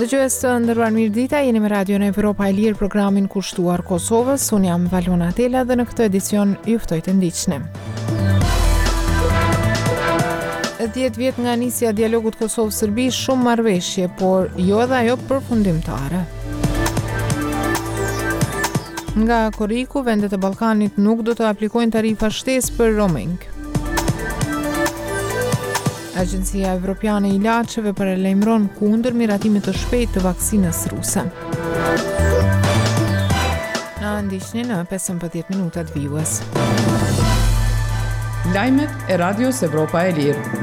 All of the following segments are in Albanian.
Dëgjues të nderuar, mirëdita, jeni me Radion Evropa e Lirë, programin kushtuar Kosovës. Unë jam Valona Tela dhe në këtë edicion ju ftoj të ndiqni. 10 vjet nga nisja e dialogut Kosovë-Serbi, shumë marrëveshje, por jo edhe ajo përfundimtare. Nga Koriku, vendet e Ballkanit nuk do të aplikojnë tarifa shtesë për roaming. Agjencia Evropiane e Ilaçeve paralajmëron kundër miratimit të shpejtë të vaksinës ruse. Na ndiqni në 15 minutat vijues. Lajmet e Radios Evropa e Lirë.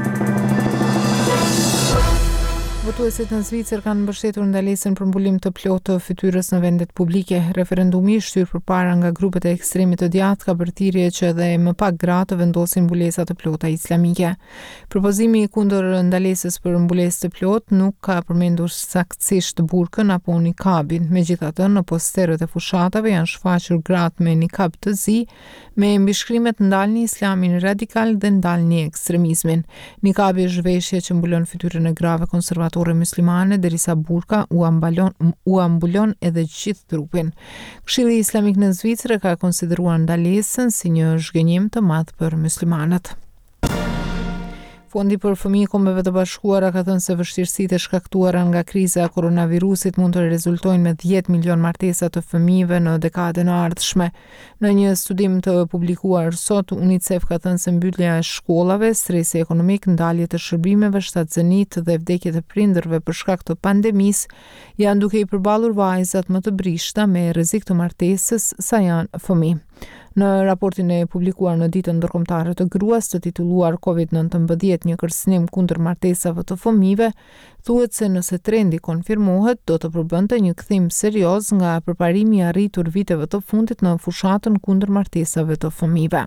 Votuesit në Zvicër kanë mbështetur ndalesën për mbulim të plotë të fytyrës në vendet publike. Referendumi i shtyr përpara nga grupet e ekstremit të djathtë ka bërthirrje që edhe më pak gra të vendosin mbulesa të plota islamike. Propozimi kundër ndalesës për mbulesë të plotë nuk ka përmendur saktësisht burkën apo nikabin. Megjithatë, në posterët e fushatave janë shfaqur gratë me nikab të zi, me mbishkrimet ndalni islamin radikal dhe ndalni ekstremizmin. Nikabi është veshje që mbulon fytyrën e grave konservatore muslimane, derisa burka u ambulon edhe gjithë trupin. Këshilli Islamik në Zvicër ka konsideruar ndalesën si një zhgënjim të madh për muslimanët. Fondi për Fëmijë i Kombeve të Bashkuara ka thënë se vështirësitë e shkaktuara nga kriza e koronavirusit mund të rezultojnë me 10 milion martesa të fëmijëve në dekadën e ardhshme. Në një studim të publikuar sot, UNICEF ka thënë se mbyllja e shkollave, stresi ekonomik, ndalje të shërbimeve, shtatëzënit dhe vdekjet e prindërve për shkak të pandemisë janë duke i përballur vajzat më të brishta me rrezik të martesës sa janë fëmijë. Në raportin e publikuar në ditën ndërkombëtare të gruas të titulluar COVID-19 një kërcënim kundër martesave të fëmijëve, thuhet se nëse trendi konfirmohet, do të përbënte një kthim serioz nga përparimi i arritur viteve të fundit në fushatën kundër martesave të fëmijëve.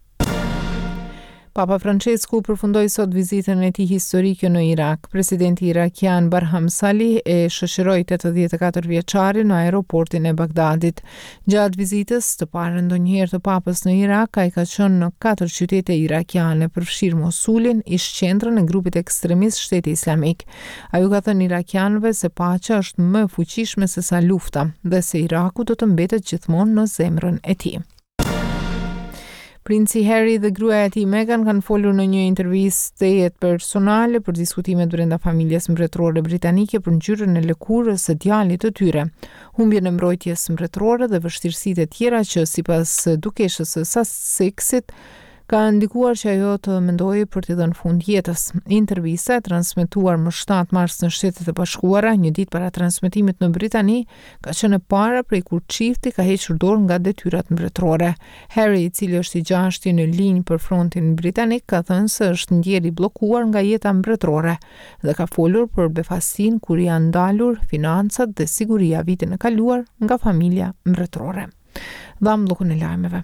Papa Francesku përfundoi sot vizitën e tij historike në Irak. Presidenti irakian Barham Salih e shoqëroi 84 vjeçarin në aeroportin e Bagdadit. Gjatë vizitës të parë ndonjëherë të papës në Irak, ai ka qenë në 4 qytete irakiane, përfshirë Mosulin, ish-qendrën e grupit ekstremist Shteti Islamik. Ai u ka thënë irakianëve se paqja është më e fuqishme se sa lufta dhe se Iraku do të mbetet gjithmonë në zemrën e tij. Princi Harry dhe gruaja e tij Meghan kanë folur në një intervistë personale për diskutimet brenda familjes mbretërore britanike për ngjyrën e lëkurës së djalit të tyre, humbjen e mbrojtjes mbretërore dhe vështirësitë e tjera që sipas dukeshës së Sussexit ka ndikuar që ajo të mendojë për t'i dhënë fund jetës. Intervista e transmetuar më 7 mars në Shtetet e Bashkuara, një ditë para transmetimit në Britani, ka qenë e para prej kur çifti ka hequr dorë nga detyrat mbretërore. Harry, i cili është i 6-ti në linjë për frontin britanik, ka thënë se është ndjer i bllokuar nga jeta mbretërore dhe ka folur për befasinë kur janë ndalur financat dhe siguria vitin e kaluar nga familja mbretërore. Dham bllokun e lajmeve.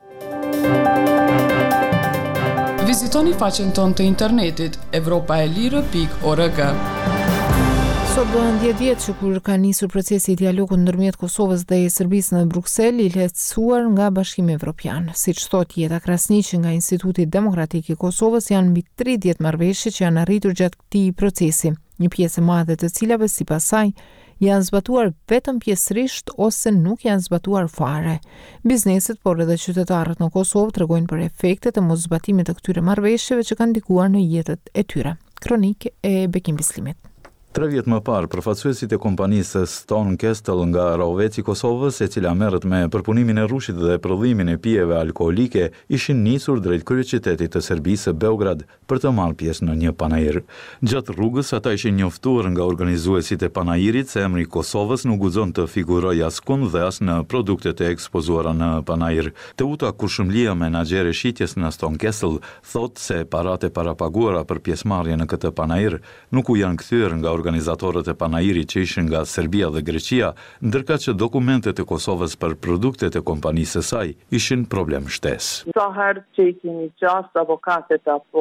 Vizitoni faqen tonë të internetit evropaelire.org. Sot bëhen 10 vjet që kur ka nisur procesi i dialogut ndërmjet Kosovës dhe Serbisë në Bruksel, i lehtësuar nga Bashkimi Evropian. Siç thot Jeta Krasniqi nga Instituti Demokratik i Kosovës, janë mbi 30 marrëveshje që janë arritur gjatë këtij procesi, një pjesë e madhe të cilave sipas saj janë zbatuar vetëm pjesërisht ose nuk janë zbatuar fare. Bizneset, por edhe qytetarët në Kosovë tregojnë për efektet e moszbatimit të këtyre marrëveshjeve që kanë ndikuar në jetët e tyre. Kronikë e Bekim Bislimit. 3 vjet më parë, përfaqësuesit e kompanisë Stone Castle nga Rahoveci i Kosovës, e cila merret me përpunimin e rrushit dhe prodhimin e pijeve alkoolike, ishin nisur drejt kryeqytetit të Serbisë, Beograd, për të marrë pjesë në një panajir. Gjatë rrugës, ata ishin njoftuar nga organizuesit e panajirit se emri i Kosovës nuk guxon të figurojë askund dhe as në produktet e ekspozuara në panajir. Teuta Kurshumlia, menaxhere shitjes në Stone Castle, thotë se paratë e parapaguara për pjesëmarrje në këtë panajir nuk u janë kthyer nga organizatorët e panajirit që ishin nga Serbia dhe Greqia, ndërka që dokumentet e Kosovës për produktet e kompanisë së saj ishin problem shtesë. Sa herë që i kemi qast avokatet apo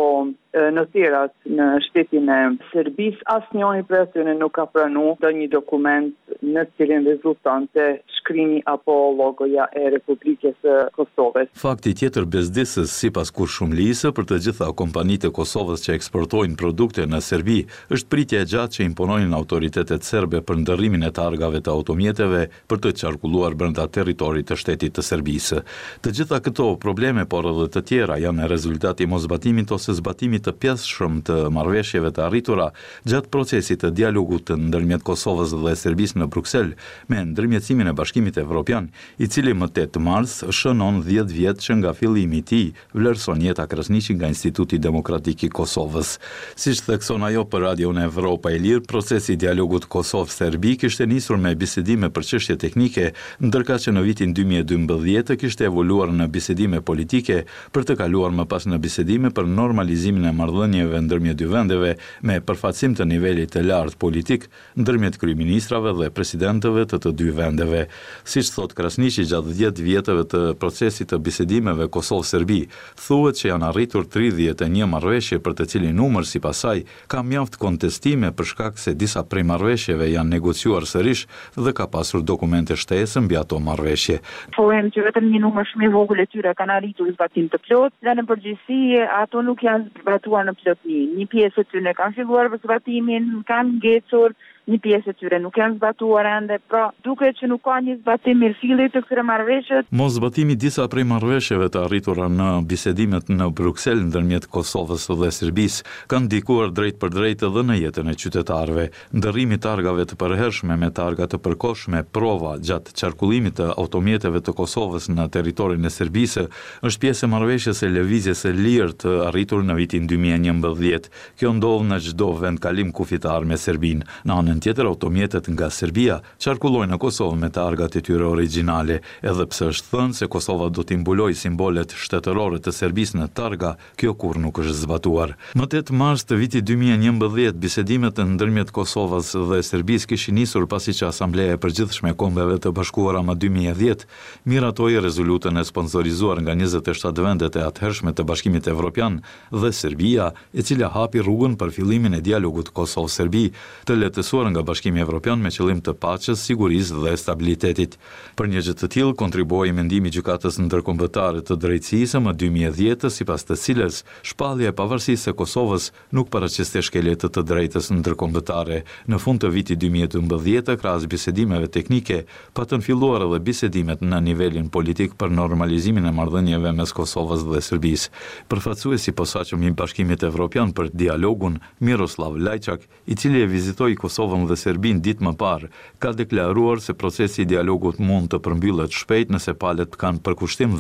noterat në shtetin e Serbisë, asnjëri prej atyre nuk ka pranuar ndonjë dokument në cilin rezultonte shkrimi apo logoja e Republikës së Kosovës. Fakti tjetër bezdisës sipas kurshumlisë për të gjitha kompanitë e Kosovës që eksportojnë produkte në Serbi është pritja e gjatë që imponojnë autoritetet serbe për ndërrimin e targave të automjeteve për të qarkulluar brenda territorit të shtetit të Serbisë. Të gjitha këto probleme, por edhe të tjera, janë rezultati i mosbatimit ose zbatimit të pjesshëm të marrëveshjeve të arritura gjatë procesit të dialogut ndërmjet Kosovës dhe Serbisë në Bruksel me ndërmjetësimin e Bashkimit Evropian, i cili më 8 mars shënon 10 vjet që nga fillimi i tij vlerëson Jeta Krasniqi nga Instituti Demokratik i Kosovës. Siç thekson ajo për Radion Evropa e Lirë, procesi i dialogut Kosovë-Serbi kishte nisur me bisedime për çështje teknike, ndërkaq që në vitin 2012 kishte evoluar në bisedime politike për të kaluar më pas në bisedime për normalizimin e marrëdhënieve ndërmjet dy vendeve me përfaqësim të nivelit të lartë politik ndërmjet kryeministrave dhe presidentëve të të dy vendeve. Siç thot Krasniqi, gjatë 10 vjetëve të procesit të bisedimeve Kosovë-Serbi, thuhet që janë arritur 31 marrëveshje për të cilin numër sipas saj ka mjaft kontestime për shkak se disa prej marrëveshjeve janë negociuar sërish dhe ka pasur dokumente shtesë mbi ato marrëveshje. Them që vetëm një numër shumë i vogël e tyre kanë arritur zbatim të plot, dhe në përgjithësi ato nuk janë zbatuar në plotësi. Një pjesë e tyre kanë filluar zbatimin, kanë ngecur, një pjesë e tyre nuk janë zbatuar ende, pra duket që nuk ka një zbatim mirëfilli të këtyre marrëveshjeve. Mos zbatimi disa prej marrëveshjeve të arritura në bisedimet në Bruksel ndërmjet Kosovës dhe Serbisë kanë ndikuar drejt për drejt edhe në jetën e qytetarëve. Ndërrimi i targave të përhershme me targa të përkohshme prova gjatë qarkullimit të automjeteve të Kosovës në territorin e Serbisë është pjesë e marrëveshjes së lëvizjes së lirë të arritur në vitin 2011. Kjo ndodh në çdo vendkalim kufitar me Serbinë. Në anën tjetër, automjetet nga Serbia qarkullojnë në Kosovë me targat e tyre origjinale, edhe pse është thënë se Kosova do t'i mbulojë simbolet shtetërore të Serbisë në targa, kjo kurrë nuk është zbatuar. Më 8 mars të vitit 2011, bisedimet ndërmjet Kosovës dhe Serbisë kishin nisur pasi që Asambleja e Përgjithshme e Kombeve të Bashkuara më 2010 miratoi rezolutën e sponsorizuar nga 27 vendet e atëhershme të Bashkimit Evropian dhe Serbia, e cila hapi rrugën për fillimin e dialogut Kosovë-Serbi, të lehtësuar nga Bashkimi Evropian me qëllim të paqes, sigurisë dhe stabilitetit. Për një gjë të tillë kontribuoi mendimi i Gjykatës Ndërkombëtare të Drejtësisë më 2010, sipas të cilës shpallja e pavarësisë së Kosovës nuk paraqiste shkelje të drejtës ndërkombëtare. Në fund të vitit 2012, krahas bisedimeve teknike, patën filluar edhe bisedimet në nivelin politik për normalizimin e marrëdhënieve mes Kosovës dhe Serbisë. Përfaqësuesi i posaçëm i Bashkimit Evropian për dialogun, Miroslav Lajçak, i cili e vizitoi Kosovën dhe Serbinë ditë më parë, ka deklaruar se procesi i dialogut mund të përmbyllet shpejt nëse palët kanë përkushtim